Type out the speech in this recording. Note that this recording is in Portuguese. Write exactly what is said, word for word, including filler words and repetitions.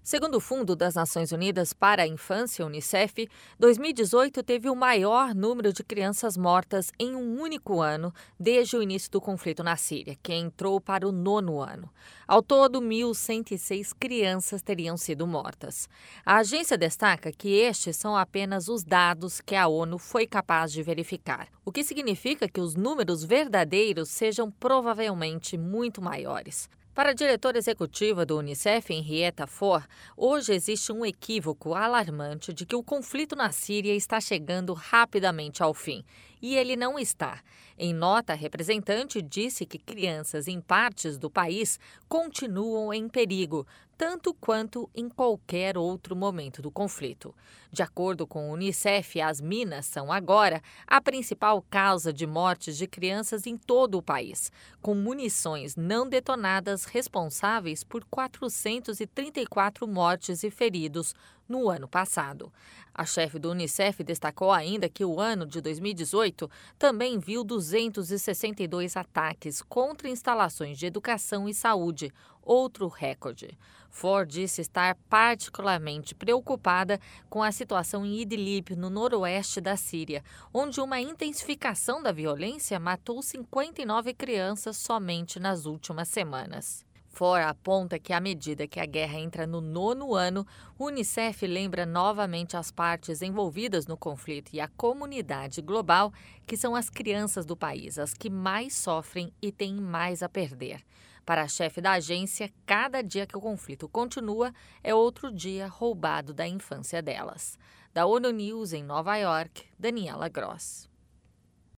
Segundo o Fundo das Nações Unidas para a Infância, Unicef, dois mil e dezoito teve o maior número de crianças mortas em um único ano desde o início do conflito na Síria, que entrou para o nono ano. Ao todo, mil cento e seis crianças teriam sido mortas. A agência destaca que estes são apenas os dados que a ONU foi capaz de verificar, o que significa que os números verdadeiros sejam provavelmente muito maiores. Para a diretora executiva do Unicef, Henrietta Fore, hoje existe um equívoco alarmante de que o conflito na Síria está chegando rapidamente ao fim. E ele não está. Em nota, a representante disse que crianças em partes do país continuam em perigo, tanto quanto em qualquer outro momento do conflito. De acordo com o Unicef, as minas são agora a principal causa de mortes de crianças em todo o país, com munições não detonadas responsáveis por quatrocentas e trinta e quatro mortes e feridos no ano passado. A chefe do Unicef destacou ainda que o ano de dois mil e dezoito também viu duzentos e sessenta e dois ataques contra instalações de educação e saúde, outro recorde. Ford disse estar particularmente preocupada com a situação em Idlib, no noroeste da Síria, onde uma intensificação da violência matou cinquenta e nove crianças somente nas últimas semanas. Ford aponta que, à medida que a guerra entra no nono ano, o Unicef lembra novamente as partes envolvidas no conflito e a comunidade global, que são as crianças do país, as que mais sofrem e têm mais a perder. Para a chefe da agência, cada dia que o conflito continua é outro dia roubado da infância delas. Da ONU News em Nova York, Daniela Gross.